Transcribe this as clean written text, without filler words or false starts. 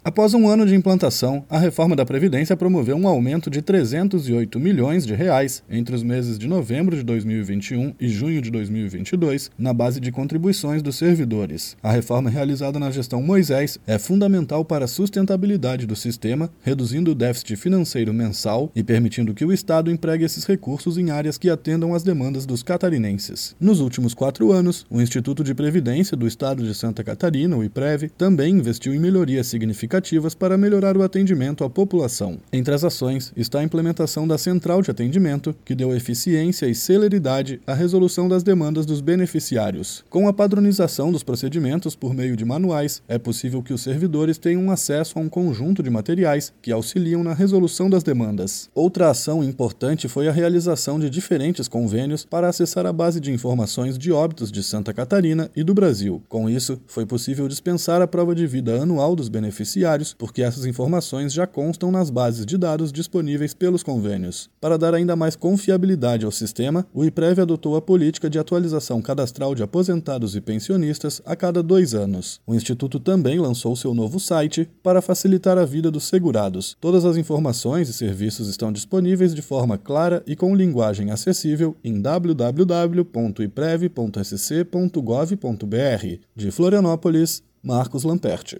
Após um ano de implantação, a reforma da Previdência promoveu um aumento de R$ 308 milhões entre os meses de novembro de 2021 e junho de 2022, na base de contribuições dos servidores. A reforma realizada na gestão Moisés é fundamental para a sustentabilidade do sistema, reduzindo o déficit financeiro mensal e permitindo que o Estado empregue esses recursos em áreas que atendam às demandas dos catarinenses. Nos últimos 4 anos, o Instituto de Previdência do Estado de Santa Catarina, o IPREV, também investiu em melhorias significativas para melhorar o atendimento à população. Entre as ações está a implementação da Central de Atendimento, que deu eficiência e celeridade à resolução das demandas dos beneficiários. Com a padronização dos procedimentos por meio de manuais, é possível que os servidores tenham acesso a um conjunto de materiais que auxiliam na resolução das demandas. Outra ação importante foi a realização de diferentes convênios para acessar a base de informações de óbitos de Santa Catarina e do Brasil. Com isso, foi possível dispensar a prova de vida anual dos beneficiários, porque essas informações já constam nas bases de dados disponíveis pelos convênios. Para dar ainda mais confiabilidade ao sistema, o IPREV adotou a política de atualização cadastral de aposentados e pensionistas a cada 2 anos. O Instituto também lançou seu novo site para facilitar a vida dos segurados. Todas as informações e serviços estão disponíveis de forma clara e com linguagem acessível em www.iprev.sc.gov.br. De Florianópolis, Marcos Lamperti.